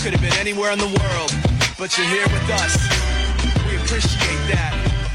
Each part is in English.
Could have been anywhere in the world, but you're here with us. We appreciate that.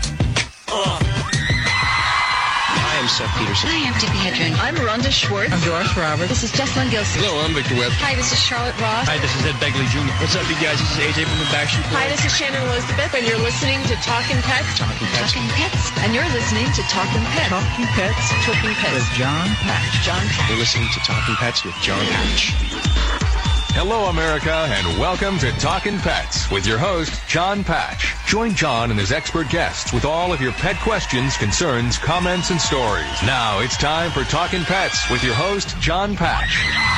Hi, I'm Seth Peterson. Hi, I'm Tippi Hedren. I'm Rhonda Schwartz. I'm Doris Roberts. This is Jessalyn Gilson. Hello, I'm Victor Webb. Hi, this is Charlotte Ross. Hi, this is Ed Begley Jr. What's up, you guys? This is AJ from the Backstreet Boys. Hi, this is Shannon Elizabeth, and you're listening to Talkin' Pets. Talking Pets. Talking Pets. And you're listening to Talkin' Pets. Talking Pets Talking Pets. with John Patch. John Patch. You're listening to Talking Pets with John Patch. Hello, America, and welcome to Talkin' Pets with your host, John Patch. Join John and his expert guests with all of your pet questions, concerns, comments, and stories. Now it's time for Talkin' Pets with your host, John Patch.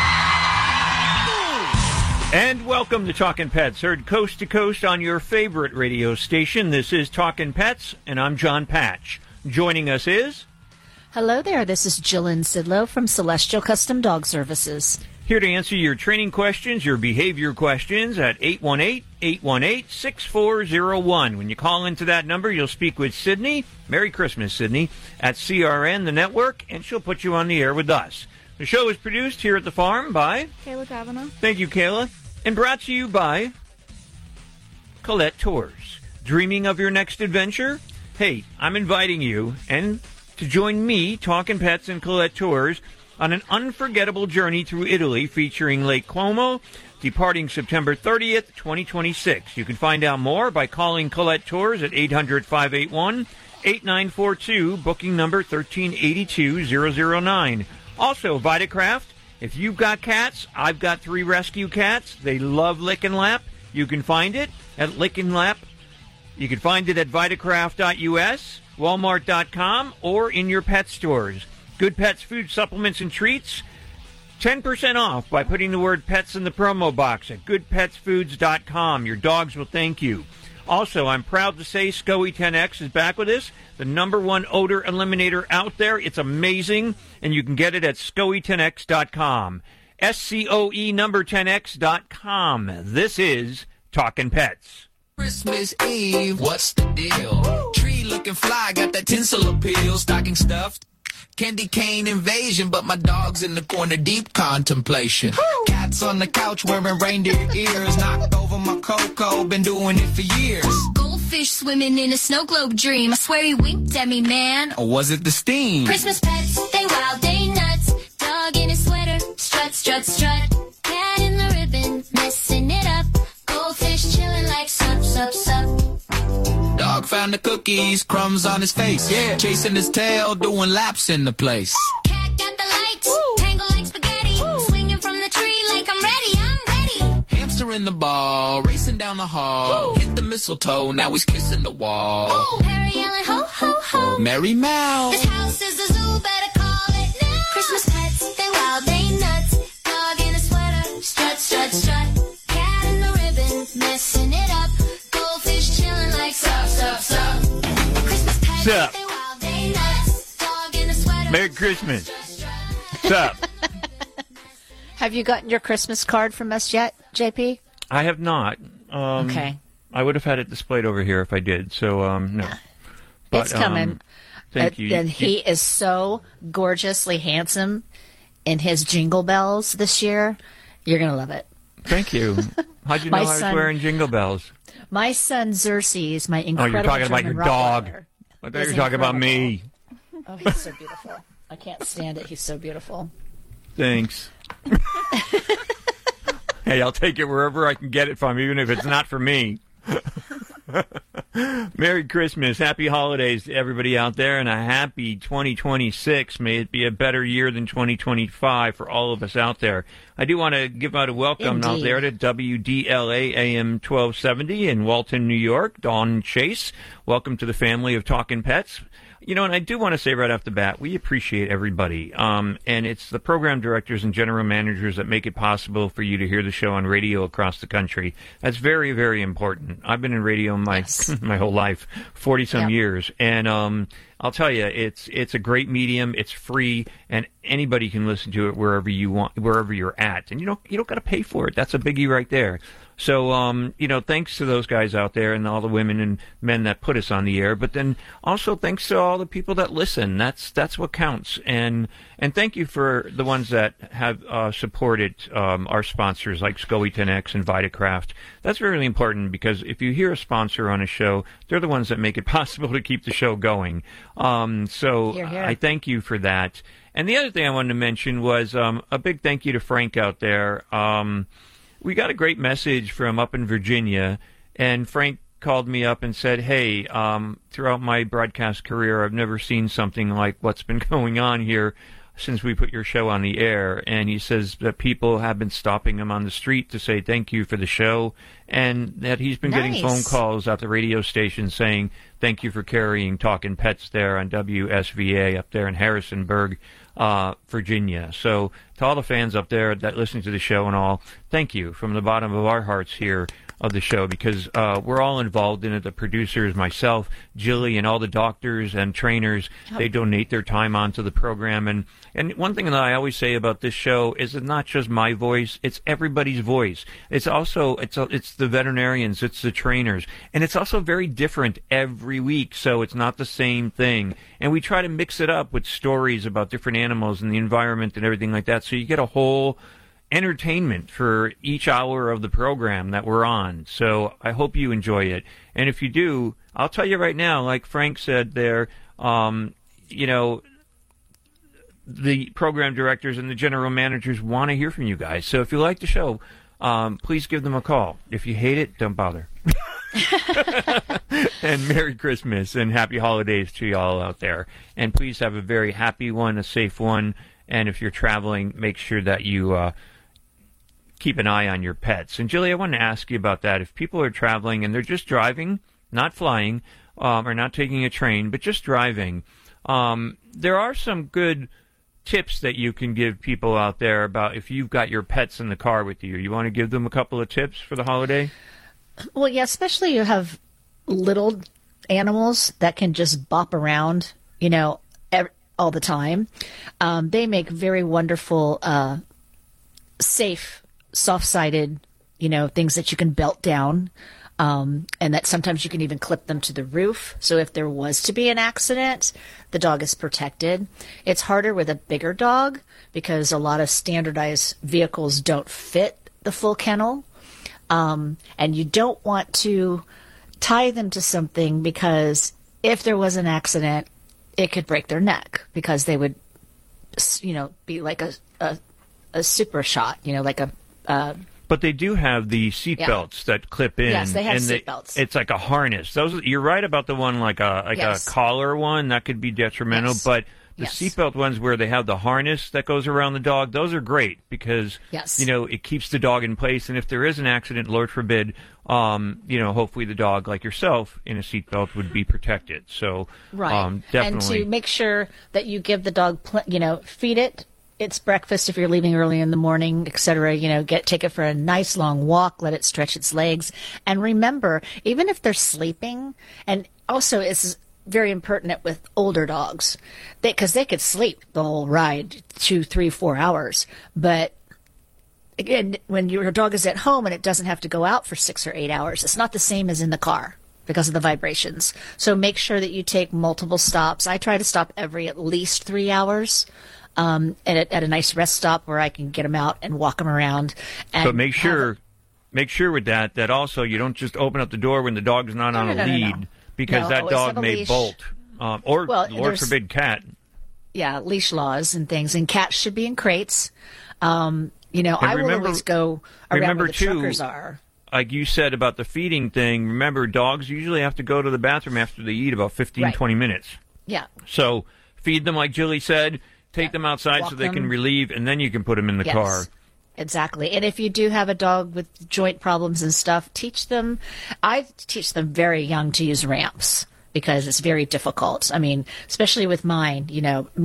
And welcome to Talkin' Pets, heard coast to coast on your favorite radio station. This is Talkin' Pets, and I'm John Patch. Joining us is... Hello there, this is Jillian Sidlow from Celestial Custom Dog Services. Here to answer your training questions, your behavior questions at 818-818-6401. When you call into that number, you'll speak with Sydney. Merry Christmas, Sydney, at CRN, the network, and she'll put you on the air with us. The show is produced here at the farm by... Kayla Kavanaugh. Thank you, Kayla. And brought to you by Colette Tours. Dreaming of your next adventure? Hey, I'm inviting you and to join me, Talkin' Pets and Colette Tours, on an unforgettable journey through Italy featuring Lake Como, departing September 30th, 2026. You can find out more by calling Colette Tours at 800-581-8942, booking number 1382009. Also, Vitacraft. If you've got cats, I've got 3 rescue cats. They love Lick and Lap. You can find it at Lick and Lap. You can find it at Vitacraft.us, Walmart.com, or in your pet stores. Good Pets food supplements and treats, 10% off by putting the word pets in the promo box at goodpetsfoods.com. Your dogs will thank you. Also, I'm proud to say SCOE 10X is back with us, the #1 odor eliminator out there. It's amazing, and you can get it at SCOE10X.com. SCOE number 10X.com. This is Talkin' Pets. Christmas Eve, what's the deal? Tree looking fly, got that tinsel appeal, stocking stuffed. Candy cane invasion, but my dog's in the corner, deep contemplation. Cats on the couch wearing reindeer ears, knocked over my cocoa, been doing it for years. Goldfish swimming in a snow globe dream, I swear he winked at me, man. Or was it the steam? Christmas pets, they wild, they nuts. Dog in a sweater, strut, strut, strut. Cat in the ribbon, messing it up. Goldfish chilling like sup, sup, sup. Dog found the cookies, crumbs on his face. Yeah, chasing his tail, doing laps in the place. Cat got the lights, tangled like spaghetti. Swinging from the tree like I'm ready, I'm ready. Hamster in the ball, racing down the hall. Hit the mistletoe, now he's kissing the wall. Harry yelling ho, ho, ho. Merry Mouse. This house is a zoo, better call it now. Christmas pets, they wild, they nuts. Dog in a sweater, strut, strut, strut. Cat in the ribbon, messing it up. Goldfish chilling like sup, sup, sup. Christmas pets, Sup. they wild, they nuts. Dog in a sweater. Merry Christmas. What's up? Have you gotten your Christmas card from us yet, JP? I have not. Okay. I would have had it displayed over here if I did, so no. But, It's coming. Thank you. And he is so gorgeously handsome in his Jingle Bells this year. You're going to love it. Thank you. How'd you know My I was son- wearing Jingle Bells? My son Xerxes, my incredible you're talking about German your dog. Rottweiler, I thought is you were talking about me. Oh, he's so beautiful. I can't stand it. He's so beautiful. Thanks. Hey, I'll take it wherever I can get it from, even if it's not for me. Merry Christmas, happy holidays to everybody out there, and a happy 2026. May it be a better year than 2025 for all of us out there. I do want to give out a welcome out there to WDLA AM 1270 in Walton, New York. Dawn Chase, welcome to the family of Talkin' Pets. You know, and I do want to say right off the bat, we appreciate everybody. And it's the program directors and general managers that make it possible for you to hear the show on radio across the country. That's very, very important. I've been in radio my whole life, 40-some years. And I'll tell you, it's a great medium. It's free, and anybody can listen to it wherever you want, wherever you're at. And you don't got to pay for it. That's a biggie right there. So, thanks to those guys out there and all the women and men that put us on the air. But then also thanks to all the people that listen. That's what counts. And thank you for the ones that have supported our sponsors like SCOE 10X and Vitacraft. That's really important because if you hear a sponsor on a show, they're the ones that make it possible to keep the show going. So Hear, hear. I thank you for that. And the other thing I wanted to mention was a big thank you to Frank out there. We got a great message from up in Virginia, and Frank called me up and said, hey, throughout my broadcast career, I've never seen something like what's been going on here since we put your show on the air. And he says that people have been stopping him on the street to say thank you for the show, and that he's been getting Nice. phone calls at the radio station saying thank you for carrying Talkin' Pets there on WSVA up there in Harrisonburg, Virginia. So to all the fans up there that listen to the show and all, thank you from the bottom of our hearts here of the show, because we're all involved in it. The producers, myself, Jilly, and all the doctors and trainers, they donate their time onto the program. And one thing that I always say about this show is it's not just my voice, it's everybody's voice. It's also, it's the veterinarians, it's the trainers, and it's also very different every week, so it's not the same thing. And we try to mix it up with stories about different animals and the environment and everything like that, so you get a whole entertainment for each hour of the program that we're on. So I hope you enjoy it. And if you do, I'll tell you right now, like Frank said there, the program directors and the general managers want to hear from you guys. So if you like the show, please give them a call. If you hate it, don't bother. And Merry Christmas and Happy Holidays to you all out there. And please have a very happy one, a safe one. And if you're traveling, make sure that you keep an eye on your pets. And Julie, I wanted to ask you about that. If people are traveling and they're just driving, not flying, or not taking a train, but just driving, there are some good tips that you can give people out there about if you've got your pets in the car with you. You want to give them a couple of tips for the holiday? Well, yeah, especially you have little animals that can just bop around, all the time. They make very wonderful, safe, soft-sided, things that you can belt down, and that sometimes you can even clip them to the roof. So if there was to be an accident, the dog is protected. It's harder with a bigger dog because a lot of standardized vehicles don't fit the full kennel. And you don't want to tie them to something because if there was an accident, it could break their neck because they would, be like a super shot, like a... But they do have the seat belts that clip in. Yes, they have and seat belts. It's like a harness. You're right about the one like Yes. a collar one that could be detrimental. Yes. But the Yes. seatbelt ones where they have the harness that goes around the dog, those are great because Yes. it keeps the dog in place. And if there is an accident, Lord forbid, hopefully the dog, like yourself, in a seatbelt would be protected. So Right. definitely. And to make sure that you give the dog, feed it its breakfast if you're leaving early in the morning, etc. Take it for a nice long walk, let it stretch its legs. And remember, even if they're sleeping, and also it's very impertinent with older dogs, because they could sleep the whole ride, 2, 3, 4 hours. But again, when your dog is at home and it doesn't have to go out for 6 or 8 hours, it's not the same as in the car because of the vibrations. So make sure that you take multiple stops. I try to stop every at least 3 hours. At a nice rest stop where I can get them out and walk them around. And But make sure with that also you don't just open up the door when the dog's not on a lead, no. because No, that always dog have a may leash. bolt. Or, Lord there's- forbid, cat. Yeah, leash laws and things. And cats should be in crates. I will always go around where the too, truckers are. Like you said about the feeding thing, remember, dogs usually have to go to the bathroom after they eat about 15, Right. 20 minutes. Yeah. So feed them like Jilly said, take them outside Walk so they them. can relieve, and then you can put them in the Yes. car. Exactly. And if you do have a dog with joint problems and stuff, I teach them very young to use ramps because it's very difficult. I mean, especially with mine,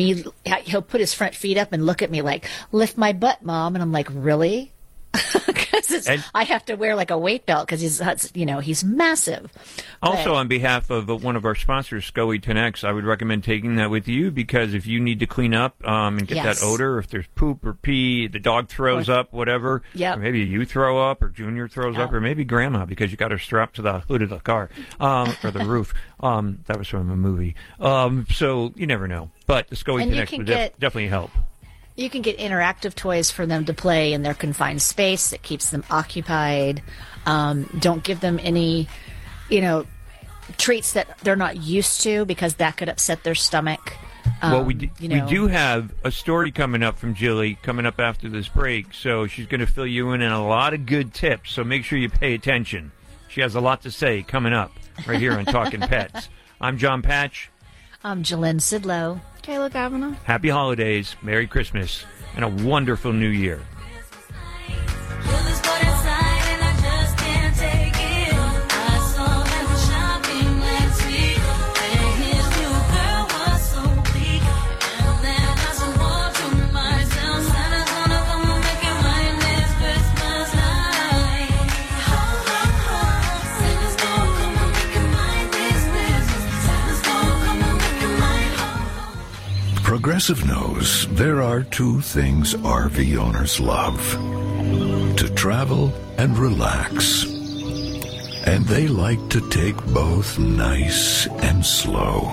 he'll put his front feet up and look at me like, lift my butt, Mom. And I'm like, really? I have to wear like a weight belt because he's massive. Also, on behalf of one of our sponsors, SCOE 10X, I would recommend taking that with you because if you need to clean up and get that odor, if there's poop or pee, the dog throws up, whatever, or maybe you throw up or Junior throws up, or maybe Grandma because you got her strapped to the hood of the car or the roof. That was from a movie. So you never know. But the SCOE 10X would definitely help. You can get interactive toys for them to play in their confined space that keeps them occupied. Don't give them any, treats that they're not used to because that could upset their stomach. Well, we do have a story coming up from Jilly coming up after this break, so she's going to fill you in on a lot of good tips, so make sure you pay attention. She has a lot to say coming up right here on Talking Pets. I'm John Patch. I'm Jalynn Sidlow. Kayla Kavanaugh. Happy holidays, Merry Christmas, and a wonderful New Year. Progressive knows there are two things RV owners love: to travel and relax. And they like to take both nice and slow.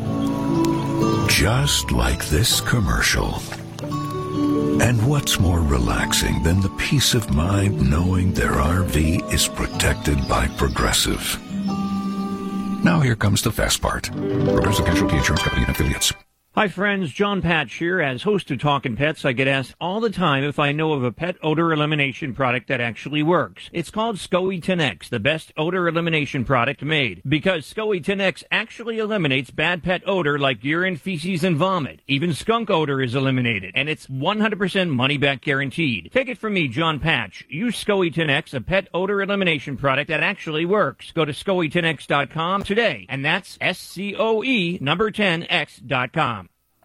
Just like this commercial. And what's more relaxing than the peace of mind knowing their RV is protected by Progressive? Now here comes the fast part. Progressive Casualty Insurance Company and Affiliates. Hi, friends. John Patch here. As host of Talkin' Pets, I get asked all the time if I know of a pet odor elimination product that actually works. It's called SCOE 10X, the best odor elimination product made. Because SCOE 10X actually eliminates bad pet odor like urine, feces, and vomit. Even skunk odor is eliminated, and it's 100% money-back guaranteed. Take it from me, John Patch. Use SCOE 10X, a pet odor elimination product that actually works. Go to SCOE10X.com today, and that's SCOE 10X.com.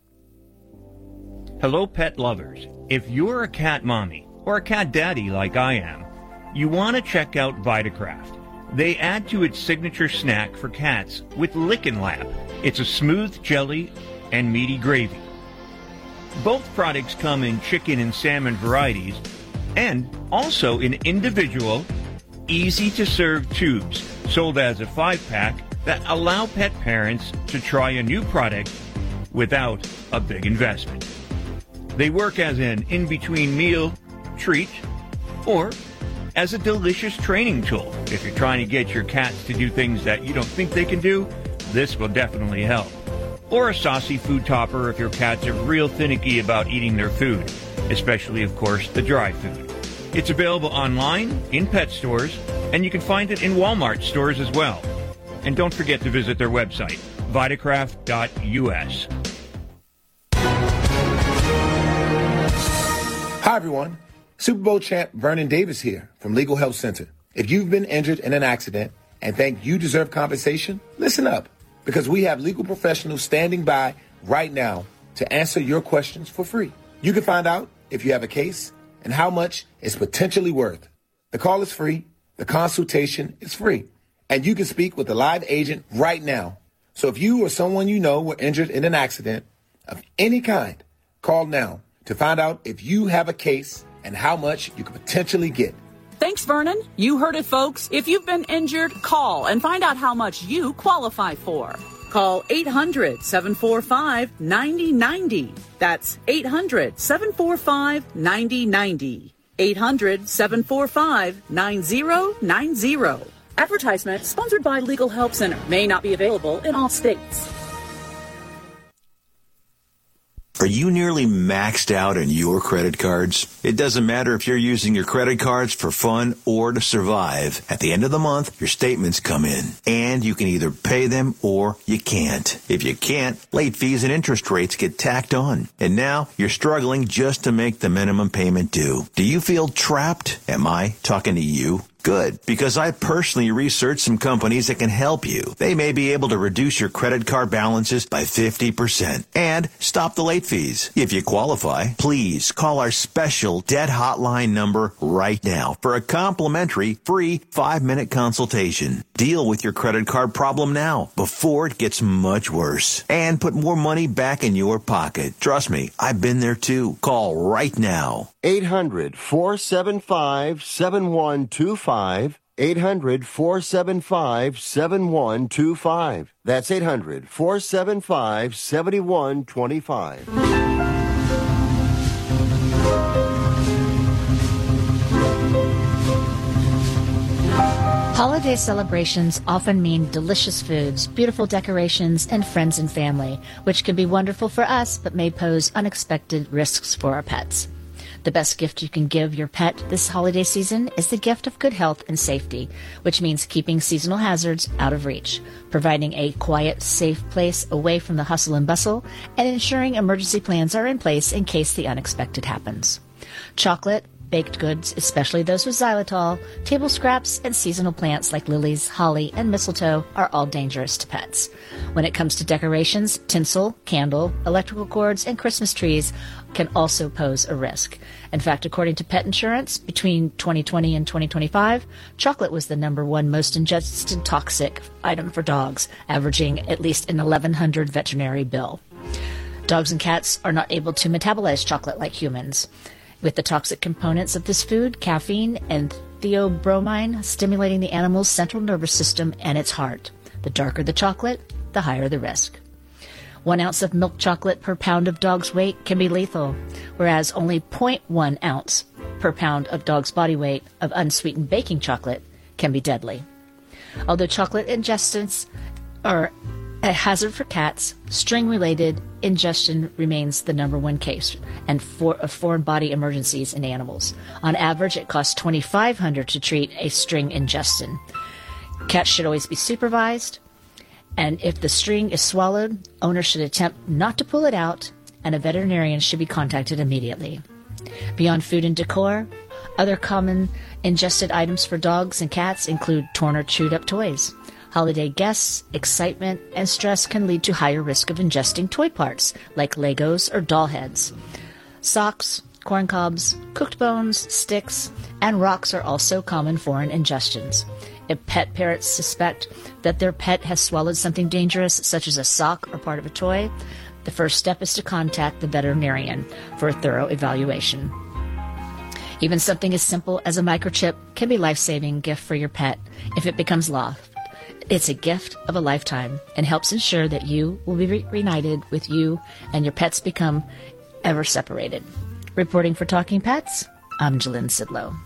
Hello, pet lovers. If you're a cat mommy or a cat daddy like I am, you want to check out Vitacraft. They add to its signature snack for cats with Lickin' Lap. It's a smooth jelly and meaty gravy. Both products come in chicken and salmon varieties and also in individual, easy-to-serve tubes sold as a 5-pack that allow pet parents to try a new product without a big investment. They work as an in-between meal treat or as a delicious training tool. If you're trying to get your cats to do things that you don't think they can do, this will definitely help. Or a saucy food topper if your cats are real finicky about eating their food, especially, of course, the dry food. It's available online, in pet stores, and you can find it in Walmart stores as well. And don't forget to visit their website, vitacraft.us. Hi, everyone. Super Bowl champ Vernon Davis here from Legal Help Center. If you've been injured in an accident and think you deserve compensation, listen up, because we have legal professionals standing by right now to answer your questions for free. You can find out if you have a case and how much it's potentially worth. The call is free. The consultation is free. And you can speak with a live agent right now. So if you or someone you know were injured in an accident of any kind, call now to find out if you have a case and how much you could potentially get. Thanks, Vernon. You heard it, folks. If you've been injured, call and find out how much you qualify for. Call 800-745-9090. That's 800-745-9090. 800-745-9090. Advertisement sponsored by Legal Help Center. May not be available in all states. Are you nearly maxed out on your credit cards? It doesn't matter if you're using your credit cards for fun or to survive. At the end of the month, your statements come in, and you can either pay them or you can't. If you can't, late fees and interest rates get tacked on. And now you're struggling just to make the minimum payment due. Do you feel trapped? Am I talking to you? Good, because I personally researched some companies that can help you. They may be able to reduce your credit card balances by 50% and stop the late fees. If you qualify, please call our special debt hotline number right now for a complimentary free 5-minute consultation. Deal with your credit card problem now before it gets much worse and put more money back in your pocket. Trust me, I've been there too. Call right now. 800-475-7125. 800-475-7125. That's 800-475-7125. Holiday celebrations often mean delicious foods, beautiful decorations, and friends and family, which can be wonderful for us but may pose unexpected risks for our pets. The best gift you can give your pet this holiday season is the gift of good health and safety, which means keeping seasonal hazards out of reach, providing a quiet, safe place away from the hustle and bustle, and ensuring emergency plans are in place in case the unexpected happens. Chocolate, baked goods, especially those with xylitol, table scraps, and seasonal plants like lilies, holly, and mistletoe are all dangerous to pets. When it comes to decorations, tinsel, candle, electrical cords, and Christmas trees can also pose a risk. In fact, according to Pet Insurance, between 2020 and 2025, chocolate was the #1 most ingested toxic item for dogs, averaging at least an $1,100 veterinary bill. Dogs and cats are not able to metabolize chocolate like humans, with the toxic components of this food, caffeine and theobromine, stimulating the animal's central nervous system and its heart. The darker the chocolate, the higher the risk. 1 ounce of milk chocolate per pound of dog's weight can be lethal, whereas only 0.1 ounce per pound of dog's body weight of unsweetened baking chocolate can be deadly. Although chocolate ingestions are a hazard for cats, string-related ingestion remains the #1 case and of foreign body emergencies in animals. On average, it costs $2,500 to treat a string ingestion. Cats should always be supervised, and if the string is swallowed, owners should attempt not to pull it out, and a veterinarian should be contacted immediately. Beyond food and decor, other common ingested items for dogs and cats include torn or chewed up toys. Holiday guests, excitement, and stress can lead to higher risk of ingesting toy parts like Legos or doll heads. Socks, corn cobs, cooked bones, sticks, and rocks are also common foreign ingestions. If pet parents suspect that their pet has swallowed something dangerous, such as a sock or part of a toy, the first step is to contact the veterinarian for a thorough evaluation. Even something as simple as a microchip can be a life-saving gift for your pet if it becomes lost. It's a gift of a lifetime and helps ensure that you will be reunited with you and your pets become ever separated. Reporting for Talking Pets, I'm Jalynn Sidlow.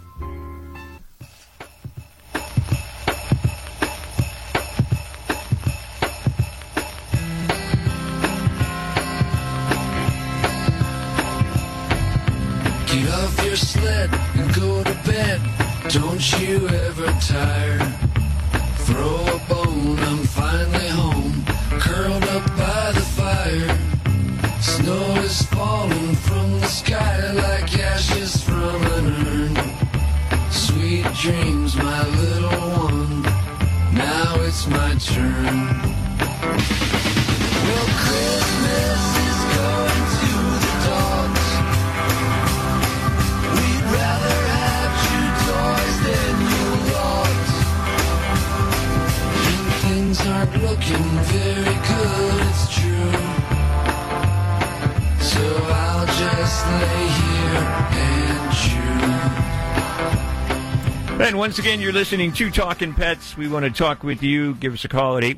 Get off your sled and go to bed. Don't you ever tire. Throw a bone, I'm finally home, curled up by the fire. Snow is falling from the sky like ashes from an urn. Sweet dreams, my little one, now it's my turn. Well, Christmas is going to the dogs. We'd rather have you toys than your dogs. And things aren't looking very good, it's true. So I'll just lay here and chew. And once again, you're listening to Talking Pets. We want to talk with you. Give us a call at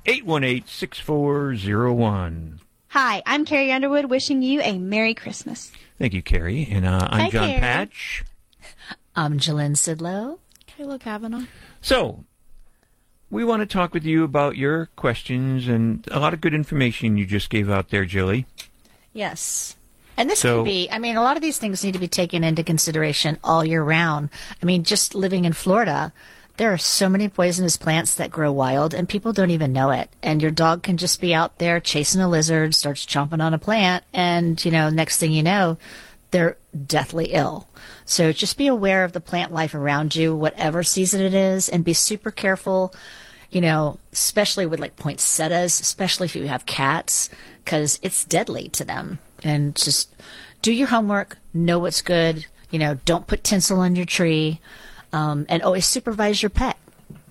818-818-6401. Hi, I'm Carrie Underwood wishing you a Merry Christmas. Thank you, Carrie. And I'm Hi, John Carrie. Patch. I'm Jalynn Sidlow. Kayla Kavanaugh. So, we want to talk with you about your questions and a lot of good information you just gave out there, Jilly. Yes. And this So- could be, I mean, a lot of these things need to be taken into consideration all year round. I mean, just living in Florida, there are so many poisonous plants that grow wild and people don't even know it. And your dog can just be out there chasing a lizard, starts chomping on a plant, and, you know, next thing you know, they're deathly ill. So just be aware of the plant life around you, whatever season it is, and be super careful, especially with like poinsettias, especially if you have cats, because it's deadly to them. And just do your homework, know what's good, don't put tinsel on your tree, and always supervise your pet.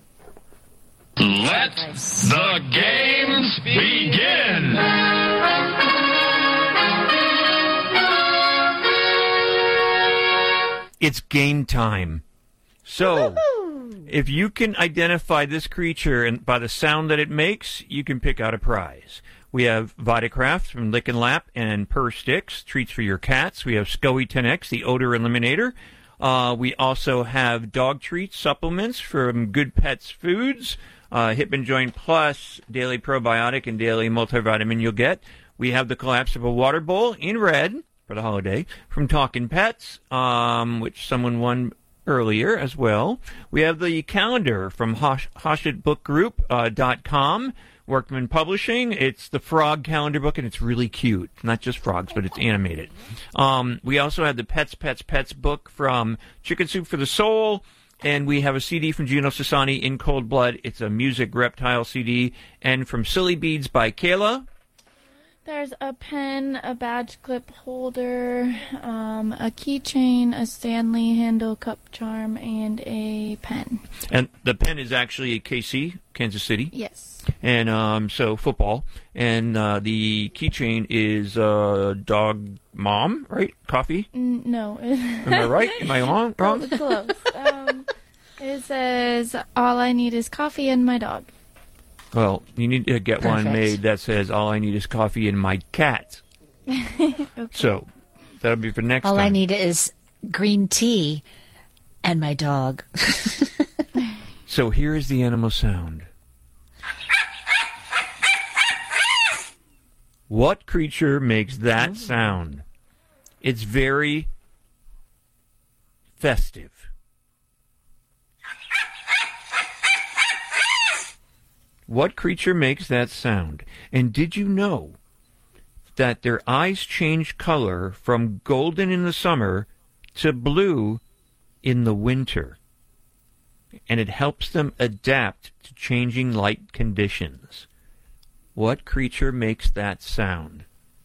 Let the games begin! It's game time. So, if you can identify this creature and by the sound that it makes, you can pick out a prize. We have Vitacraft from Lick and Lap and Purr Sticks, treats for your cats. We have SCOE 10X, the odor eliminator. We also have dog treats, supplements from Good Pets Foods, Hip and Joint Plus, Daily Probiotic, and Daily Multivitamin you'll get. We have the collapsible water bowl in red for the holiday from Talkin' Pets, which someone won earlier as well. We have the calendar from HashitBookGroup.com, Workman Publishing. It's the frog calendar book, and it's really cute. Not just frogs, but it's animated. We also have the Pets book from Chicken Soup for the Soul, and we have a CD from Gino Sassani, In Cold Blood. It's a music reptile CD, and from Silly Beads by Kayla. There's a pen, a badge clip holder, a keychain, a Stanley handle cup charm, and a pen. And the pen is actually a KC, Kansas City. Yes. And so football. And the keychain is dog mom, right? Coffee? No. Am I right? Am I wrong? Close. It says, all I need is coffee and my dog. Well, you need to get one made that says, all I need is coffee and my cat. Okay. So, that'll be for next time. All I need is green tea and my dog. So, here is the animal sound. What creature makes that sound? It's very festive. What creature makes that sound? And did you know that their eyes change color from golden in the summer to blue in the winter? And it helps them adapt to changing light conditions. What creature makes that sound?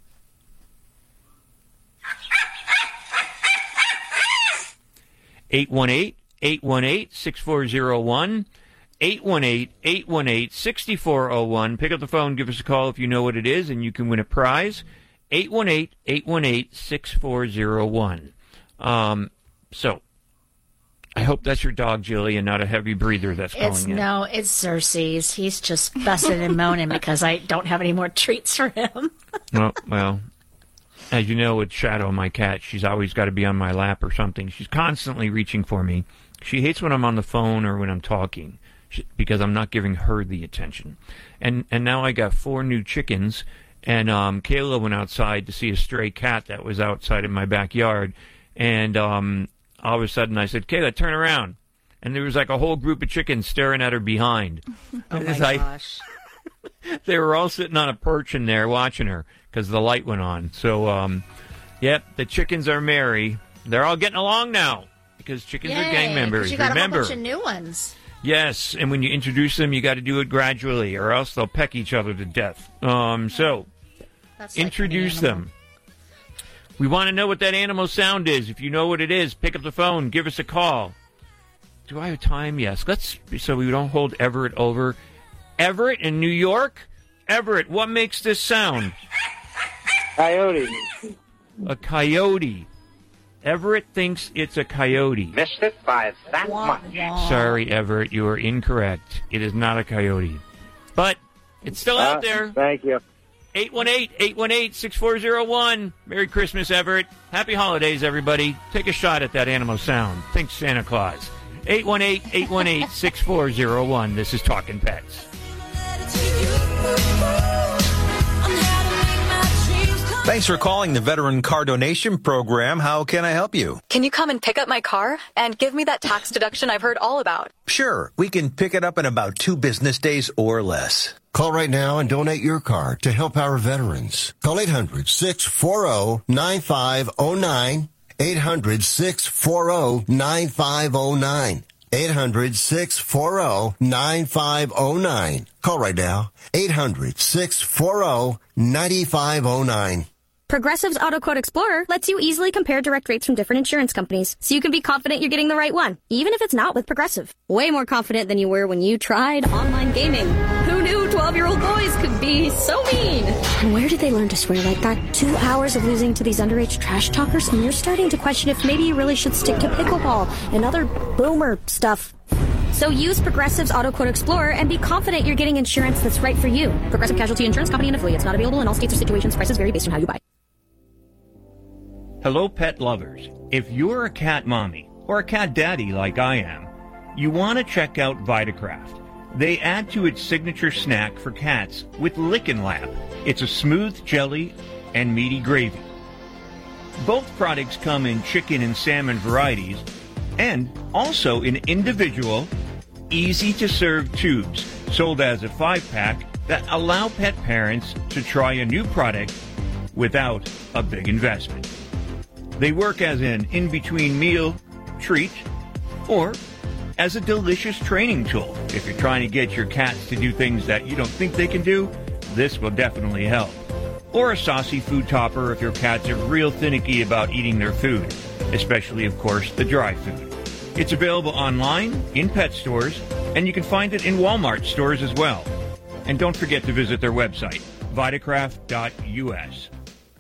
(818-818-6401). 818-818-6401. Pick up the phone, give us a call if you know what it is, and you can win a prize. 818-818-6401. So, I hope that's your dog, Jilly, and not a heavy breather that's calling in. No, it's Xerxes. He's just fussing and moaning because I don't have any more treats for him. Well, as you know, with Shadow, my cat, she's always got to be on my lap or something. She's constantly reaching for me. She hates when I'm on the phone or when I'm talking, because I'm not giving her the attention. And now I got 4 new chickens, and Kayla went outside to see a stray cat that was outside in my backyard, and all of a sudden I said, Kayla, turn around. And there was like a whole group of chickens staring at her behind. Oh, my gosh. They were all sitting on a perch in there watching her because the light went on. So, the chickens are merry. They're all getting along now because chickens are gang members. You got Remember, a whole bunch of new ones. Yes, and when you introduce them, you got to do it gradually, or else they'll peck each other to death. So, That's introduce them. We want to know what that animal sound is. If you know what it is, pick up the phone, give us a call. Do I have time? Yes. So we don't hold Everett over. Everett in New York? Everett, what makes this sound? Coyote. A coyote. Everett thinks it's a coyote. Missed it by that much. Sorry, Everett, you are incorrect. It is not a coyote. But it's still out there. Thank you. 818-818-6401. Merry Christmas, Everett. Happy holidays, everybody. Take a shot at that animal sound. Think Santa Claus. 818-818-6401. This is Talkin' Pets. Thanks for calling the Veteran Car Donation Program. How can I help you? Can you come and pick up my car and give me that tax deduction I've heard all about? Sure. We can pick it up in about 2 business days or less. Call right now and donate your car to help our veterans. Call 800-640-9509. 800-640-9509. 800-640-9509. Call right now. 800-640-9509. Progressive's Auto Quote Explorer lets you easily compare direct rates from different insurance companies, so you can be confident you're getting the right one, even if it's not with Progressive. Way more confident than you were when you tried online gaming. Who knew 12-year-old boys could be so mean? And where did they learn to swear like that? 2 hours of losing to these underage trash talkers, and you're starting to question if maybe you really should stick to pickleball and other boomer stuff. So use Progressive's Auto Quote Explorer and be confident you're getting insurance that's right for you. Progressive Casualty Insurance Company and affiliates. Not available in all states or situations. Prices vary based on how you buy. Hello, pet lovers. If you're a cat mommy or a cat daddy like I am, you want to check out Vitacraft. They add to its signature snack for cats with Lickin' Lap. It's a smooth jelly and meaty gravy. Both products come in chicken and salmon varieties and also in individual, easy-to-serve tubes sold as a 5-pack that allow pet parents to try a new product without a big investment. They work as an in-between meal treat or as a delicious training tool. If you're trying to get your cats to do things that you don't think they can do, this will definitely help. Or a saucy food topper if your cats are real finicky about eating their food, especially, of course, the dry food. It's available online, in pet stores, and you can find it in Walmart stores as well. And don't forget to visit their website, vitacraft.us.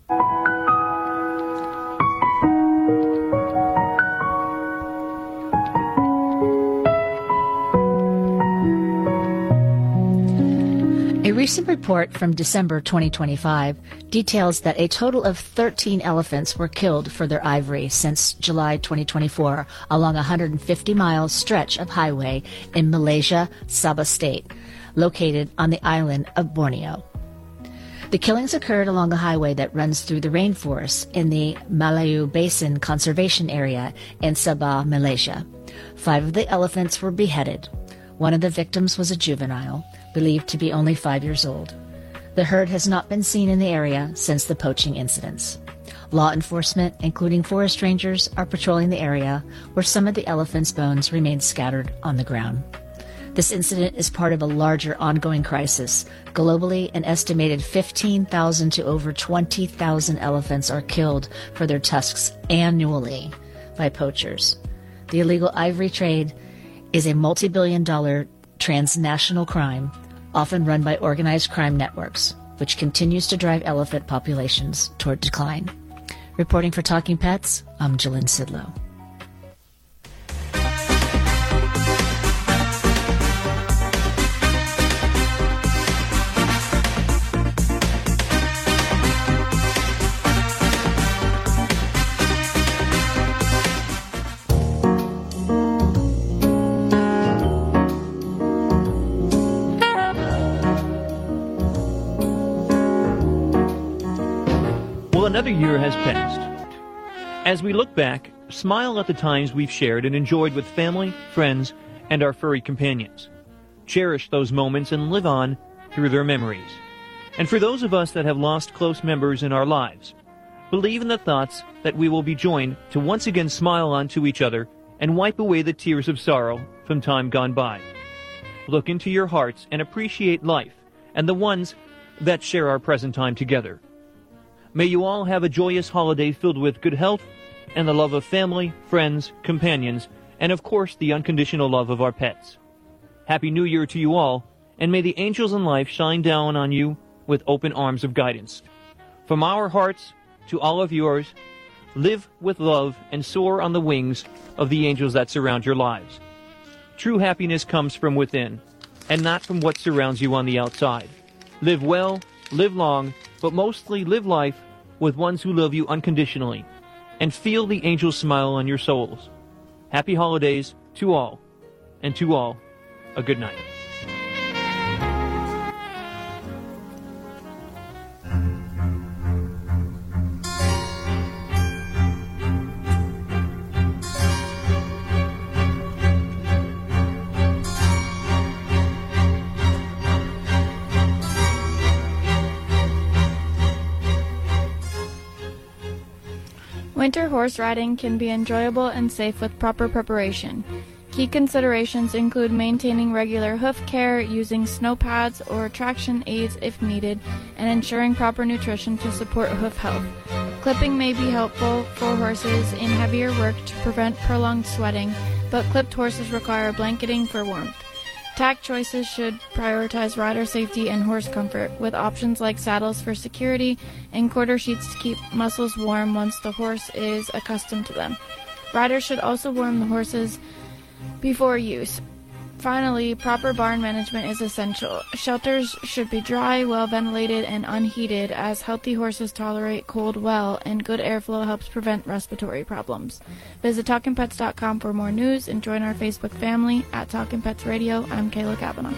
A recent report from December 2025 details that a total of 13 elephants were killed for their ivory since July 2024 along a 150-mile stretch of highway in Malaysia, Sabah State, located on the island of Borneo. The killings occurred along a highway that runs through the rainforest in the Malayu Basin Conservation Area in Sabah, Malaysia. 5 of the elephants were beheaded. One of the victims was a juvenile, believed to be only 5 years old. The herd has not been seen in the area since the poaching incidents. Law enforcement, including forest rangers, are patrolling the area where some of the elephants' bones remain scattered on the ground. This incident is part of a larger ongoing crisis. Globally, an estimated 15,000 to over 20,000 elephants are killed for their tusks annually by poachers. The illegal ivory trade is a multi-billion-dollar transnational crime, often run by organized crime networks, which continues to drive elephant populations toward decline. Reporting for Talking Pets, I'm Jalyn Sidlow. Another year has passed. As we look back, smile at the times we've shared and enjoyed with family, friends, and our furry companions. Cherish those moments and live on through their memories. And for those of us that have lost close members in our lives, believe in the thoughts that we will be joined to once again smile onto each other and wipe away the tears of sorrow from time gone by. Look into your hearts and appreciate life and the ones that share our present time together. May you all have a joyous holiday filled with good health and the love of family, friends, companions, and of course the unconditional love of our pets. Happy New Year to you all, and may the angels in life shine down on you with open arms of guidance. From our hearts to all of yours, live with love and soar on the wings of the angels that surround your lives. True happiness comes from within, and not from what surrounds you on the outside. Live well, live long, but mostly live life with ones who love you unconditionally, and feel the angels smile on your souls. Happy holidays to all, and to all, a good night. Winter horse riding can be enjoyable and safe with proper preparation. Key considerations include maintaining regular hoof care, using snow pads or traction aids if needed, and ensuring proper nutrition to support hoof health. Clipping may be helpful for horses in heavier work to prevent prolonged sweating, but clipped horses require blanketing for warmth. Tack choices should prioritize rider safety and horse comfort, with options like saddles for security and quarter sheets to keep muscles warm once the horse is accustomed to them. Riders should also warm the horses before use. Finally, proper barn management is essential. Shelters should be dry, well ventilated, and unheated, as healthy horses tolerate cold well, and good airflow helps prevent respiratory problems. Visit TalkinPets.com for more news and join our Facebook family at Talkin' Pets Radio. I'm Kayla Kavanaugh.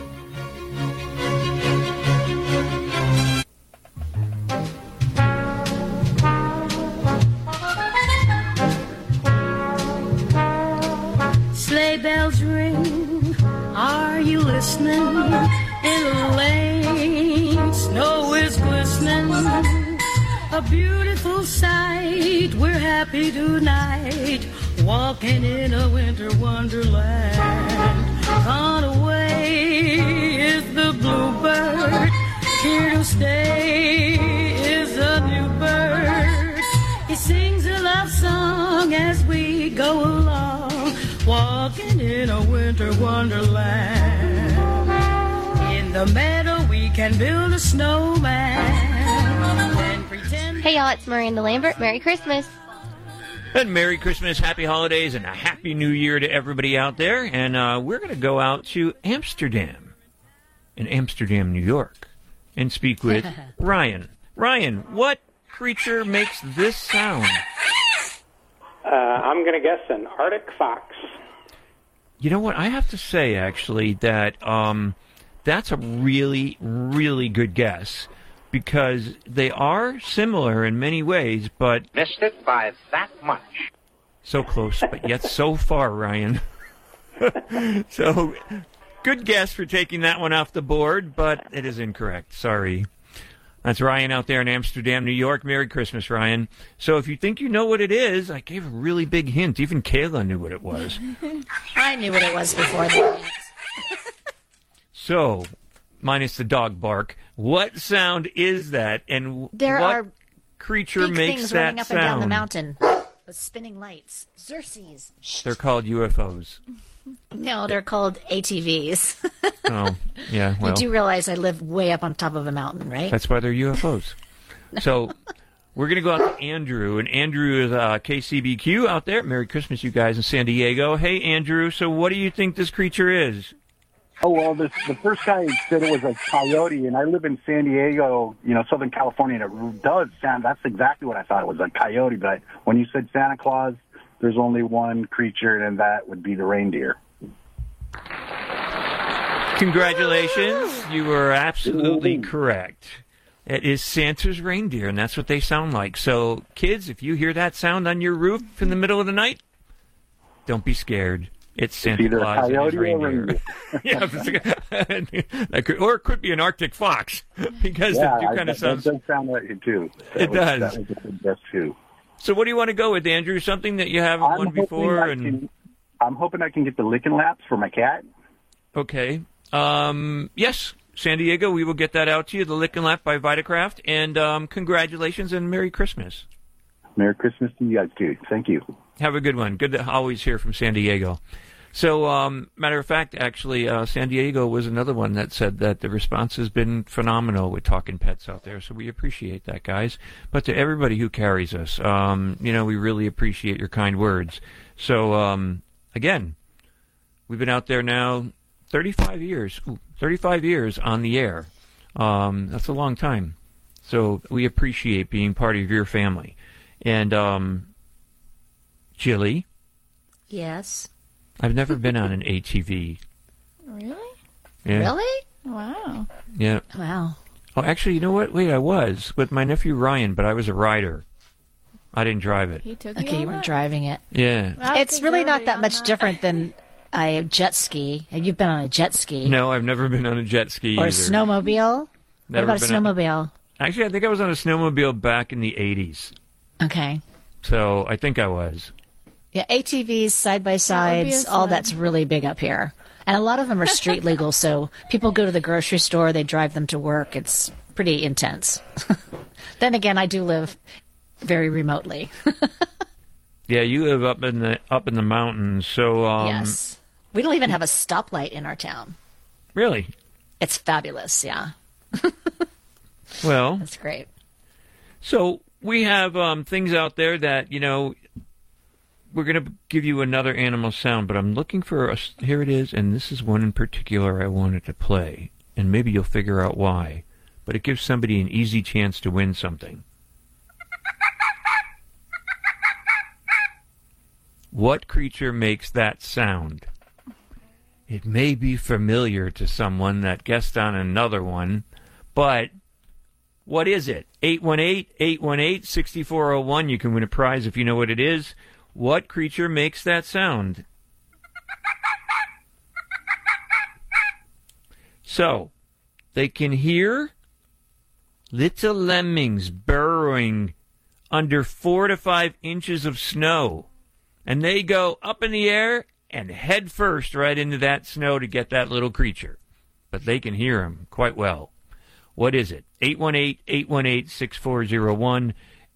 Sleigh bells ring, are you listening? In the lane, snow is glistening. A beautiful sight, we're happy tonight, walking in a winter wonderland. On the way is the bluebird, here to stay is a new bird. He sings a love song as we go along, walking in a winter wonderland. In the meadow we can build a snowman and pretend... Hey y'all, it's Miranda Lambert. Merry Christmas. And Merry Christmas, Happy Holidays, and a Happy New Year to everybody out there. And we're going to go out to Amsterdam, in Amsterdam, New York, and speak with Ryan. Ryan, what creature makes this sound? I'm going to guess an Arctic fox. You know what? I have to say, actually, that that's a really, really good guess, because they are similar in many ways, but... Missed it by that much. So close, but yet so far, Ryan. So, good guess for taking that one off the board, but it is incorrect. Sorry. That's Ryan out there in Amsterdam, New York. Merry Christmas, Ryan. So if you think you know what it is, I gave a really big hint. Even Kayla knew what it was. I knew what it was before that. So, minus the dog bark, what sound is that? And There what are creature big makes things that running up sound? and down the mountain with spinning lights. Xerxes. They're called UFOs. No, they're called ATVs. Oh, yeah, well. You do realize I live way up on top of a mountain, right? That's why they're UFOs. So we're going to go out to Andrew, and Andrew is KCBQ out there. Merry Christmas, you guys in San Diego. Hey, Andrew, so what do you think this creature is? Oh, well, the first guy said it was a coyote, and I live in San Diego, Southern California, and it does sound, that's exactly what I thought it was, a coyote. But when you said Santa Claus, there's only one creature, and that would be the reindeer. Congratulations. You were absolutely correct. It is Santa's reindeer, and that's what they sound like. So, kids, if you hear that sound on your roof in the middle of the night, don't be scared. It's Santa Claus and his reindeer. Or it could be an Arctic fox, because it kind of sounds... That does sound like it, too. It does. That was a good guess, too. So what do you want to go with, Andrew? Something that you haven't won before? I'm hoping I can get the licking laps for my cat. Okay. Yes, San Diego, we will get that out to you, the Lickin' Lap by Vitacraft. And congratulations and Merry Christmas. Merry Christmas to you guys, too. Thank you. Have a good one. Good to always hear from San Diego. So, matter of fact, actually, San Diego was another one that said that the response has been phenomenal with Talkin' Pets out there. So we appreciate that, guys. But to everybody who carries us, we really appreciate your kind words. So, again, we've been out there now 35 years. 35 years on the air. That's a long time. So we appreciate being part of your family. And, Jilly? Yes? I've never been on an ATV. Really? Yeah. Really? Wow. Yeah. Wow. Oh, actually, you know what? Wait, I was with my nephew Ryan, but I was a rider. I didn't drive it. He took Okay, you weren't driving it. Yeah. It's really not that much different than a jet ski. Have you been on a jet ski? No, I've never been on a jet ski Or a either. snowmobile? Never what about a been snowmobile? Actually, I think I was on a snowmobile back in the 80s. Okay. So I think I was. Yeah, ATVs, side-by-sides, all that's really big up here. And a lot of them are street legal, so people go to the grocery store, they drive them to work. It's pretty intense. Then again, I do live very remotely. Yeah, you live up in the mountains, so yes. We don't even have a stoplight in our town. Really? It's fabulous, yeah. Well, that's great. So we have things out there that, we're going to give you another animal sound, but I'm looking for here it is, and this is one in particular I wanted to play, and maybe you'll figure out why, but it gives somebody an easy chance to win something. What creature makes that sound? It may be familiar to someone that guessed on another one, but what is it? 818-818-6401. You can win a prize if you know what it is. What creature makes that sound? So, they can hear little lemmings burrowing under 4 to 5 inches of snow. And they go up in the air and head first right into that snow to get that little creature. But they can hear them quite well. What is it? 818-818-6401,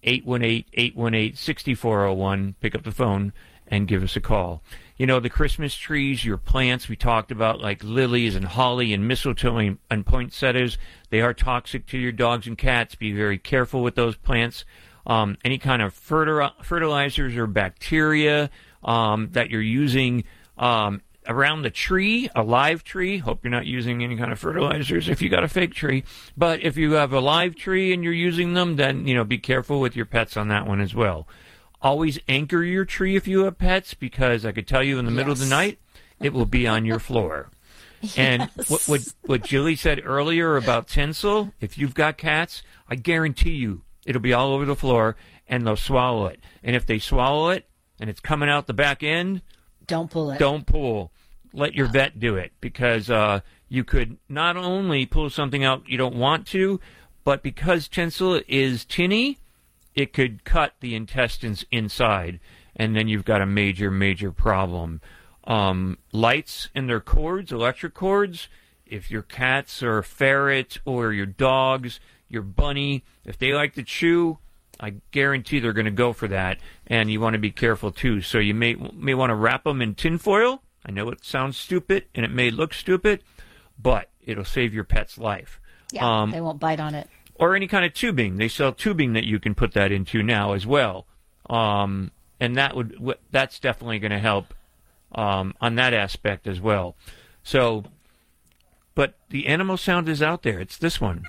818-818-6401. Pick up the phone and give us a call. The Christmas trees, your plants we talked about, like lilies and holly and mistletoe and poinsettias, they are toxic to your dogs and cats. Be very careful with those plants. Any kind of fertilizers or bacteria that you're using around the tree, a live tree. Hope you're not using any kind of fertilizers if you got a fake tree. But if you have a live tree and you're using them, then, be careful with your pets on that one as well. Always anchor your tree if you have pets, because I could tell you in the middle of the night, it will be on your floor. Yes. And what Julie said earlier about tinsel, if you've got cats, I guarantee you it'll be all over the floor and they'll swallow it. And if they swallow it and it's coming out the back end, don't pull it. Don't pull. Let your vet do it, because you could not only pull something out you don't want to, but because tinsel is tinny, it could cut the intestines inside, and then you've got a major, major problem. Lights and their cords, electric cords, if your cats or ferret or your dogs, your bunny, if they like to chew, I guarantee they're going to go for that, and you want to be careful too. So you may want to wrap them in tinfoil. I know it sounds stupid, and it may look stupid, but it'll save your pet's life. Yeah, they won't bite on it. Or any kind of tubing. They sell tubing that you can put that into now as well. And that's definitely going to help on that aspect as well. So, but the animal sound is out there. It's this one.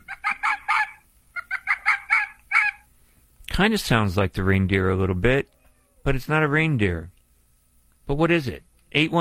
Kind of sounds like the reindeer a little bit, but it's not a reindeer. But what is it?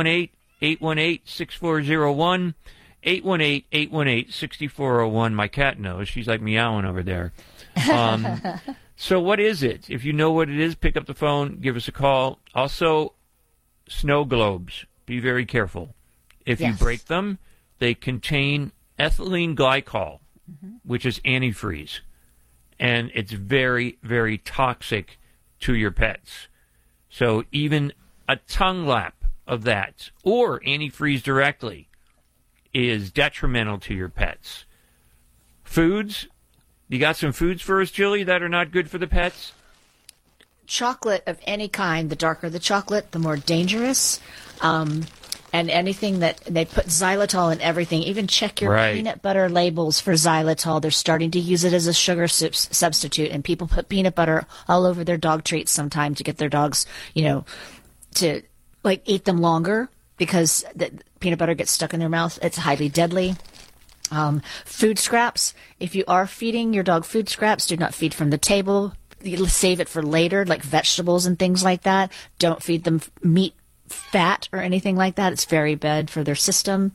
818-818-6401, 818-818-6401. My cat knows. She's like meowing over there. So what is it? If you know what it is, pick up the phone, give us a call. Also, snow globes. Be very careful. If you break them, they contain ethylene glycol, which is antifreeze. And it's very, very toxic to your pets. So even a tongue lap of that, or antifreeze directly, is detrimental to your pets. Foods. You got some foods for us, Julie, that are not good for the pets? Chocolate of any kind. The darker the chocolate, the more dangerous. And anything that they put xylitol in everything. Even check your peanut butter labels for xylitol. They're starting to use it as a sugar substitute. And people put peanut butter all over their dog treats sometimes to get their dogs, to eat them longer, because the peanut butter gets stuck in their mouth. It's highly deadly. Food scraps. If you are feeding your dog food scraps, do not feed from the table. You save it for later, like vegetables and things like that. Don't feed them meat, fat, or anything like that. It's very bad for their system.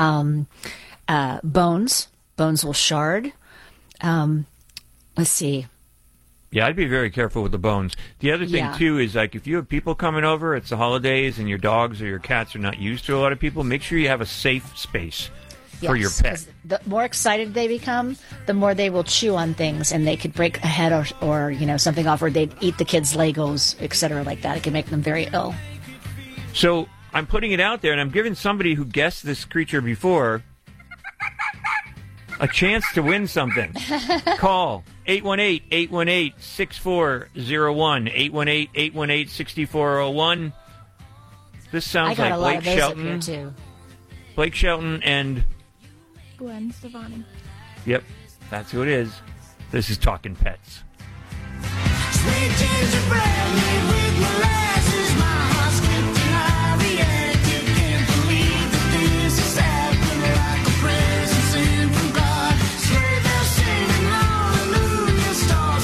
Bones will shard. Let's see. Yeah, I'd be very careful with the bones. The other thing, too, is if you have people coming over, it's the holidays, and your dogs or your cats are not used to a lot of people, make sure you have a safe space. for your Yes, pet. 'cause the more excited they become, the more they will chew on things, and they could break a head or something off, or they'd eat the kids' Legos, etc. like that. It can make them very ill. So I'm putting it out there, and I'm giving somebody who guessed this creature before a chance to win something. Call 818-818-6401, 818-818-6401. This sounds I got like a lot Blake of those Shelton. up here too. Blake Shelton and Gwen Stefani. Yep, that's who it is. This is Talking Pets. Sweet ginger brandy with molasses, my heart skipped and I reacted. Can't believe that this is happening, like a present sent from God. Sleigh bells singing hallelujah, stars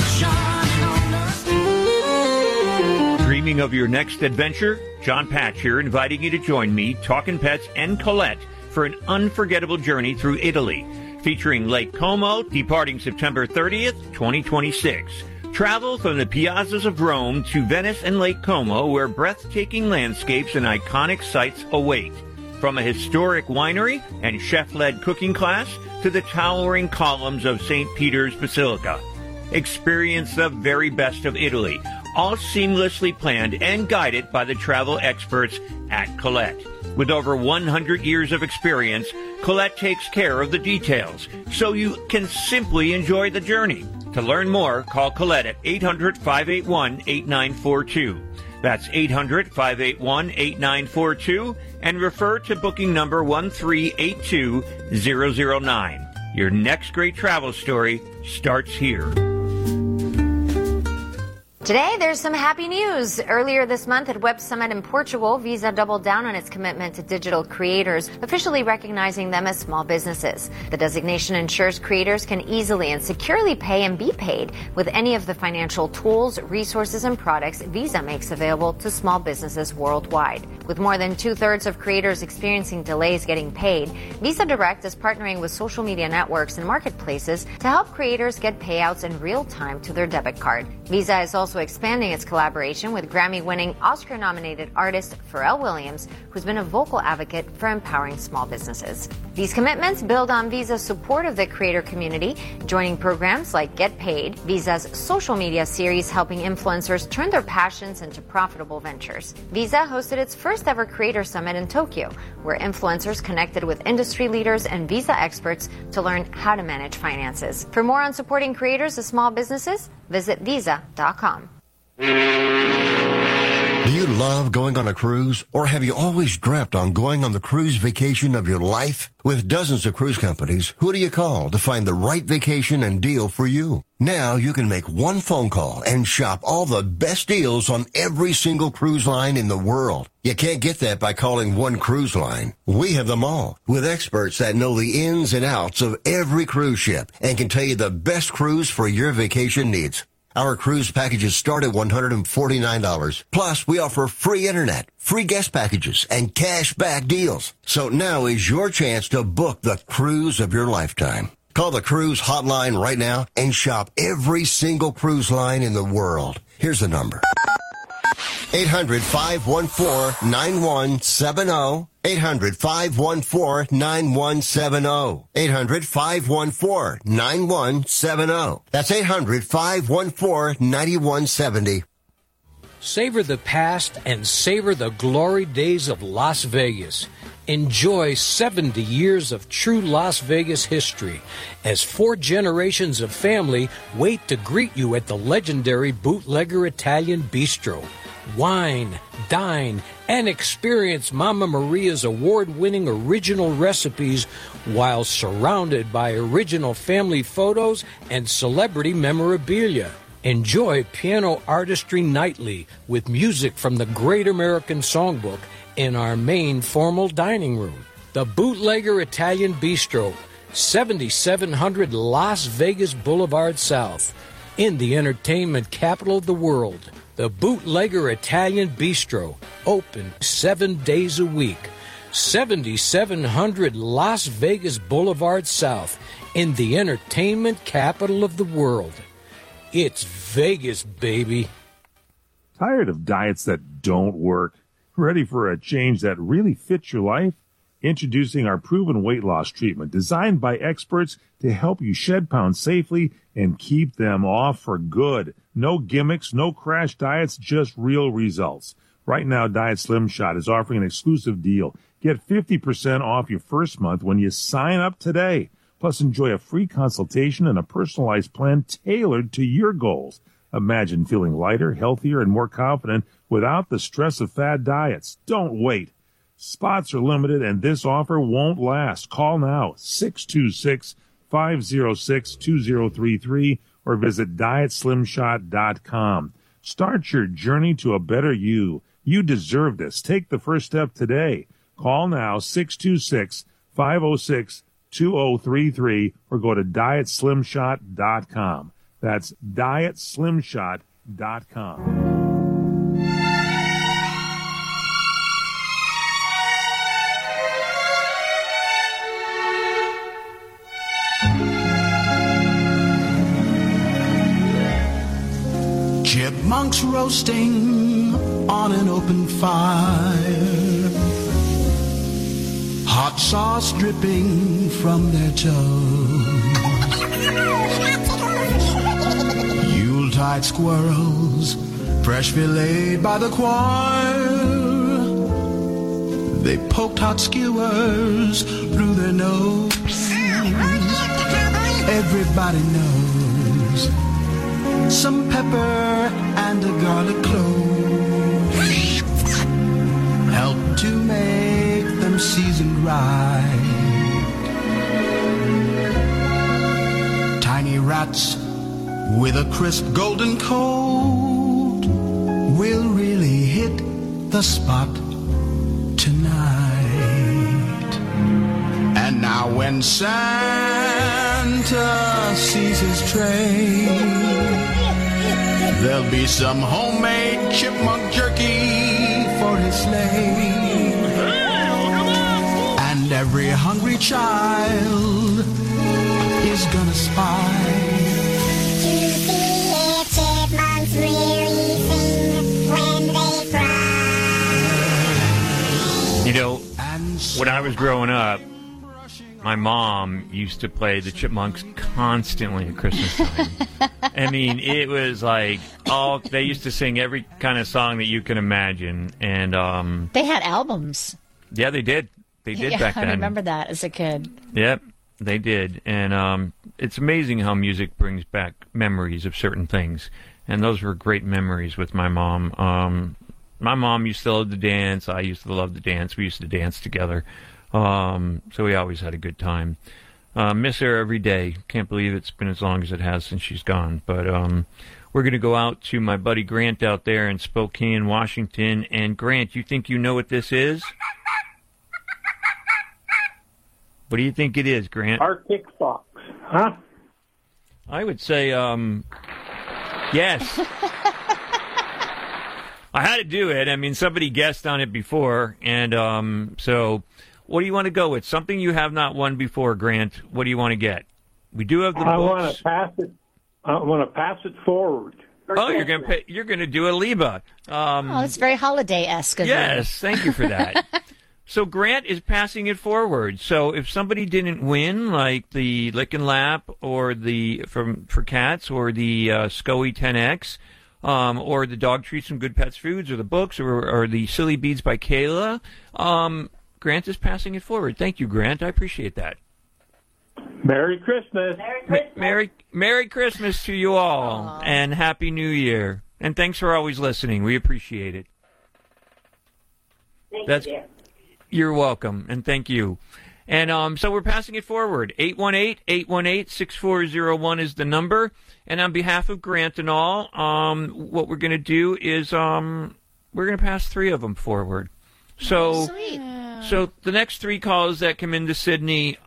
are shining on us. Dreaming of your next adventure? John Patch here, inviting you to join me, Talking Pets, and Colette for an unforgettable journey through Italy, featuring Lake Como, departing September 30th, 2026. Travel from the piazzas of Rome to Venice and Lake Como, where breathtaking landscapes and iconic sights await. From a historic winery and chef-led cooking class to the towering columns of St. Peter's Basilica. Experience the very best of Italy, all seamlessly planned and guided by the travel experts at Colette. With over 100 years of experience, Colette takes care of the details, so you can simply enjoy the journey. To learn more, call Colette at 800-581-8942. That's 800-581-8942, and refer to booking number 1382009. Your next great travel story starts here. Today, there's some happy news. Earlier this month at Web Summit in Portugal, Visa doubled down on its commitment to digital creators, officially recognizing them as small businesses. The designation ensures creators can easily and securely pay and be paid with any of the financial tools, resources, and products Visa makes available to small businesses worldwide. With more than two-thirds of creators experiencing delays getting paid, Visa Direct is partnering with social media networks and marketplaces to help creators get payouts in real time to their debit card. Visa is also expanding its collaboration with Grammy-winning, Oscar-nominated artist Pharrell Williams, who's been a vocal advocate for empowering small businesses. These commitments build on Visa's support of the creator community, joining programs like Get Paid, Visa's social media series helping influencers turn their passions into profitable ventures. Visa hosted its first ever Creator Summit in Tokyo, where influencers connected with industry leaders and Visa experts to learn how to manage finances. For more on supporting creators as small businesses, visit visa.com. Do you love going on a cruise, or have you always dreamt on going on the cruise vacation of your life? With dozens of cruise companies, who do you call to find the right vacation and deal for you? Now you can make one phone call and shop all the best deals on every single cruise line in the world. You can't get that by calling one cruise line. We have them all, with experts that know the ins and outs of every cruise ship and can tell you the best cruise for your vacation needs. Our cruise packages start at $149. Plus, we offer free internet, free guest packages, and cash back deals. So now is your chance to book the cruise of your lifetime. Call the cruise hotline right now and shop every single cruise line in the world. Here's the number. 800-514-9170. 800-514-9170. 800-514-9170. That's 800-514-9170. Savor the past and savor the glory days of Las Vegas. Enjoy 70 years of true Las Vegas history as 4 generations of family wait to greet you at the legendary Bootlegger Italian Bistro. Wine, dine, and experience Mama Maria's award-winning original recipes while surrounded by original family photos and celebrity memorabilia. Enjoy piano artistry nightly with music from the Great American Songbook in our main formal dining room. The Bootlegger Italian Bistro, 7700 Las Vegas Boulevard South, in the entertainment capital of the world. The Bootlegger Italian Bistro, open 7 days a week. 7700 Las Vegas Boulevard South, in the entertainment capital of the world. It's Vegas, baby. Tired of diets that don't work? Ready for a change that really fits your life? Introducing our proven weight loss treatment designed by experts to help you shed pounds safely and keep them off for good. No gimmicks, no crash diets, just real results. Right now, Diet Slim Shot is offering an exclusive deal. Get 50% off your first month when you sign up today. Plus, enjoy a free consultation and a personalized plan tailored to your goals. Imagine feeling lighter, healthier, and more confident without the stress of fad diets. Don't wait. Spots are limited, and this offer won't last. Call now, 626-506-2033, or visit DietSlimShot.com. Start your journey to a better you. You deserve this. Take the first step today. Call now, 626-506-2033, or go to DietSlimShot.com. That's DietSlimShot.com. Chipmunks roasting on an open fire, hot sauce dripping from their toes. Yuletide squirrels, fresh filleted by the choir. They poked hot skewers through their nose. Everybody knows some pepper and a garlic clove help to make them seasoned right. Tiny rats with a crisp golden coat will really hit the spot tonight. And now when Santa sees his train, there'll be some homemade chipmunk jerky for his sleigh. And every hungry child is gonna spy to see if chipmunks really sing when they fry. You know, when I was growing up, my mom used to play the Chipmunks constantly at Christmas time. I mean, it was like, they used to sing every kind of song that you can imagine. And they had albums. Yeah, they did. They did back then. I remember that as a kid. Yep, they did. And it's amazing how music brings back memories of certain things. And those were great memories with my mom. My mom used to love to dance. I used to love to dance. We used to dance together. So we always had a good time. Miss her every day. Can't believe it's been as long as it has since she's gone. But we're going to go out to my buddy Grant out there in Spokane, Washington. And Grant, you think you know what this is? What do you think it is, Grant? Arctic Fox, huh? I would say, yes. I had to do it. I mean, somebody guessed on it before. And so what do you want to go with? Something you have not won before, Grant. What do you want to get? We do have the books. I want to pass it. I want to pass it forward. Oh, you're going to do a Liba. It's very holiday-esque. Yes, thank you for that. So Grant is passing it forward. So if somebody didn't win, like the Lick and Lap or the for cats or the SCOE 10X, or the Dog Treats from Good Pets Foods, or the books, or the Silly Beads by Kayla, Grant is passing it forward. Thank you, Grant. I appreciate that. Merry Christmas. Merry Christmas to you all. Aww. And Happy New Year. And thanks for always listening. We appreciate it. Thank you. You're welcome, and thank you. And so we're passing it forward. 818-818-6401 is the number. And on behalf of Grant and all, what we're going to do is we're going to pass 3 of them forward. So, so the next 3 calls that come into Sydney,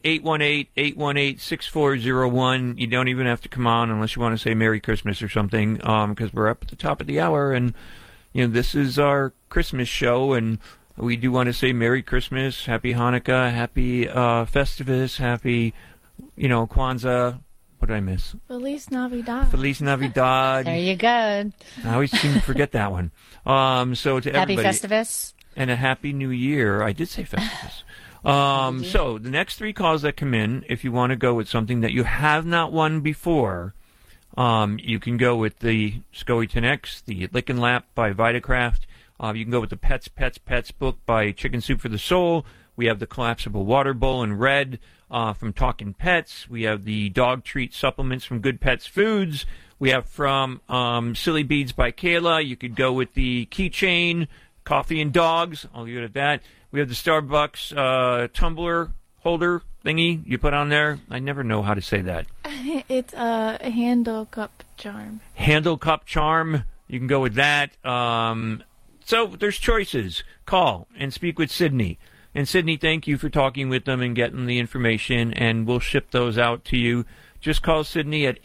818-818-6401. You don't even have to come on unless you want to say Merry Christmas or something, because we're up at the top of the hour, and this is our Christmas show, and we do want to say Merry Christmas, Happy Hanukkah, Happy Festivus, Happy, Kwanzaa. What did I miss? Feliz Navidad. Feliz Navidad. There you go. I always seem to forget that one. So to Happy everybody. Festivus. And a Happy New Year. I did say Festivus. So the next 3 calls that come in, if you want to go with something that you have not won before, you can go with the SCOE 10X, the Lick and Lap by Vitacraft. You can go with the Pets book by Chicken Soup for the Soul. We have the collapsible water bowl in red from Talkin' Pets. We have the dog treat supplements from Good Pets Foods. We have from Silly Beads by Kayla. You could go with the keychain, Coffee and Dogs. I'll leave it at that. We have the Starbucks tumbler holder thingy you put on there. I never know how to say that. It's a handle cup charm. Handle cup charm. You can go with that. So there's choices. Call and speak with Sydney. And Sydney, thank you for talking with them and getting the information, and we'll ship those out to you. Just call Sydney at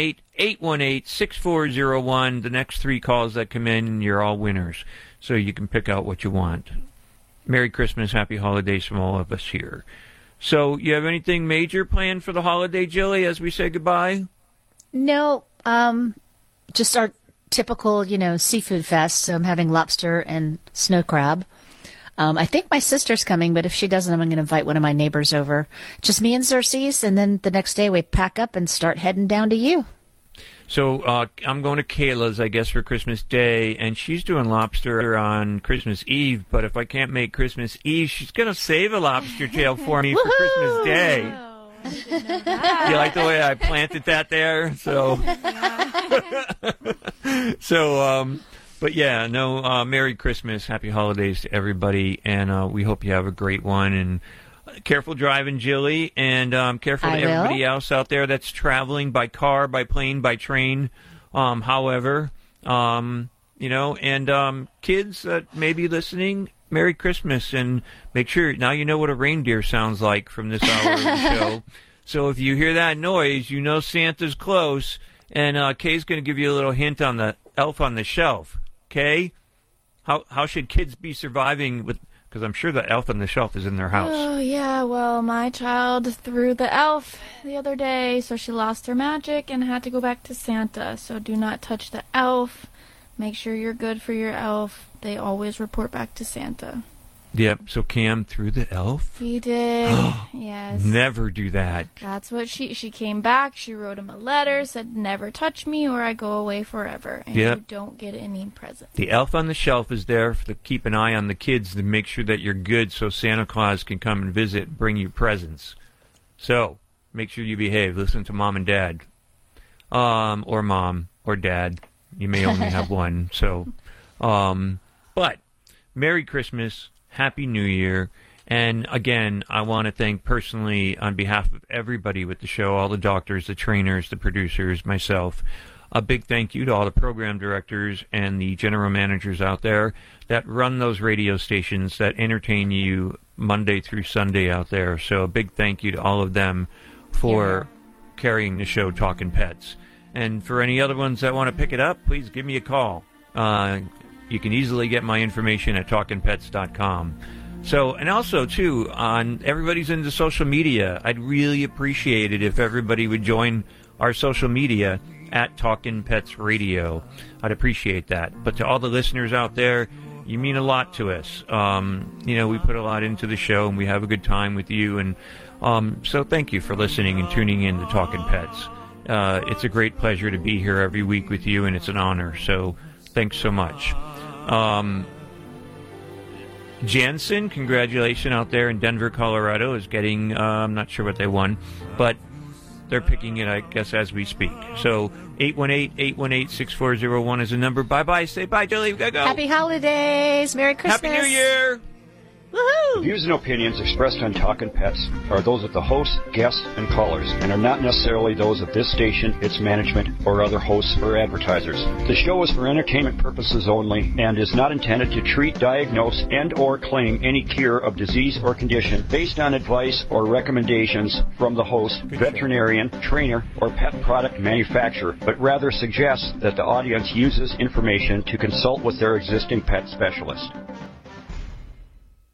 818-818-6401. The next 3 calls that come in, you're all winners. So you can pick out what you want. Merry Christmas, Happy Holidays from all of us here. So you have anything major planned for the holiday, Jilly, as we say goodbye? No, just our typical, seafood fest. So I'm having lobster and snow crab. I think my sister's coming, but if she doesn't, I'm going to invite one of my neighbors over. Just me and Xerxes, and then the next day we pack up and start heading down to you. So I'm going to Kayla's, I guess, for Christmas Day, and she's doing lobster on Christmas Eve. But if I can't make Christmas Eve, she's going to save a lobster tail for me for Christmas Day. You like the way I planted that there? But yeah, no, Merry Christmas, Happy Holidays to everybody, and we hope you have a great one. And careful driving, Jilly, and careful to everybody else out there that's traveling by car, by plane, by train. However, and kids that may be listening, Merry Christmas, and make sure now you know what a reindeer sounds like from this hour of the show. So if you hear that noise, you know Santa's close, and Kay's going to give you a little hint on the elf on the shelf. Kay, how should kids be surviving with? Because I'm sure the elf on the shelf is in their house. Oh, yeah. Well, my child threw the elf the other day, so she lost her magic and had to go back to Santa. So do not touch the elf. Make sure you're good for your elf. They always report back to Santa. Yep, so Cam threw the elf? He did, yes. Never do that. That's what she came back, she wrote him a letter, said never touch me or I go away forever. And you don't get any presents. The elf on the shelf is there to keep an eye on the kids to make sure that you're good so Santa Claus can come and visit and bring you presents. So, make sure you behave. Listen to mom and dad. Or mom or dad. You may only have one. So, but, Merry Christmas. Happy New Year. And again, I want to thank personally on behalf of everybody with the show, all the doctors, the trainers, the producers, myself, a big thank you to all the program directors and the general managers out there that run those radio stations that entertain you Monday through Sunday out there. So a big thank you to all of them for carrying the show Talkin' Pets. And for any other ones that want to pick it up, please give me a call. You can easily get my information at talkinpets.com. So, and also, too, on everybody's into social media, I'd really appreciate it if everybody would join our social media at Talkin' Pets Radio. I'd appreciate that. But to all the listeners out there, you mean a lot to us. We put a lot into the show, and we have a good time with you. And so thank you for listening and tuning in to Talkin' Pets. It's a great pleasure to be here every week with you, and it's an honor. So thanks so much. Jansen, congratulations out there in Denver, Colorado, is getting, I'm not sure what they won, but they're picking it, I guess, as we speak. So 818-818-6401 is the number. Bye-bye. Say bye, Jilly. We gotta go. Happy holidays. Merry Christmas. Happy New Year. Woohoo! The views and opinions expressed on Talkin' Pets are those of the hosts, guests, and callers, and are not necessarily those of this station, its management, or other hosts or advertisers. The show is for entertainment purposes only and is not intended to treat, diagnose, and or claim any cure of disease or condition based on advice or recommendations from the host, veterinarian, trainer, or pet product manufacturer, but rather suggests that the audience uses information to consult with their existing pet specialist.